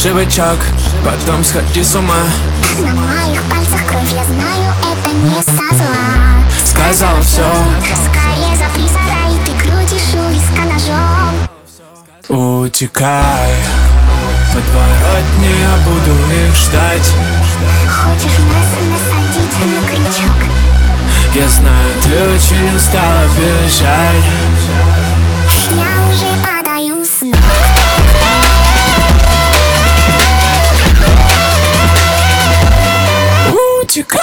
бычок, потом сходи с ума. На моих пальцах кровь, я знаю, это не со зла. Сказал все, скорее запри сарай, ты крутишь у виска ножом. утекай, подворотни, я буду их ждать. Хочешь нас насадить на крючок? Я знаю, ты очень устала бежать. Я уже падаю с ног. Утекай.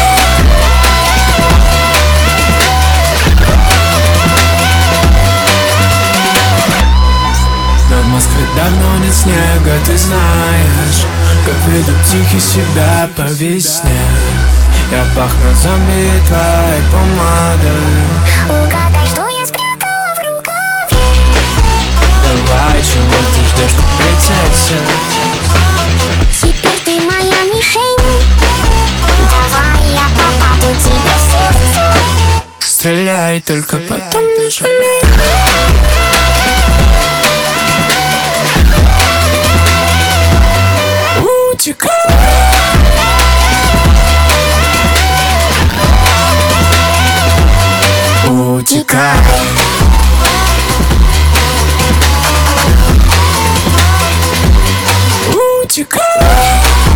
Над Москвой давно нет снега, ты знаешь, как ведут птихи себя по весне. Я пахну зомби твоей помадой. Угадай, что я спрятала в рукаве. Давай, чего ты ждешь, принцесса? Теперь ты моя мишень. Давай я попаду тебе в сердце. Стреляй, только потом не жалей. Утекай. Утекай. Утекай.